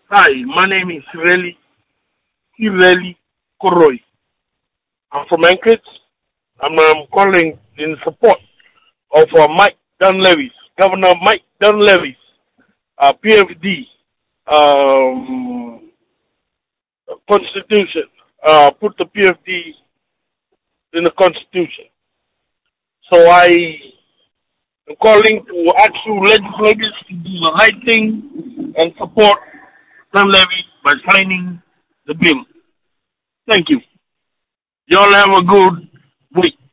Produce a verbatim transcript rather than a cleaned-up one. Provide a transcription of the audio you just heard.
Hi, my name is Reli Kireli Koroi. I'm from Anchorage, and I'm calling in support of uh, Mike Dunleavy's, Governor Mike Dunleavy's uh, P F D um, Constitution. Uh, put the P F D in the Constitution. So I am calling to ask you legislators to do the right thing and support Dunleavy by signing the bill. Thank you. Y'all have a good week.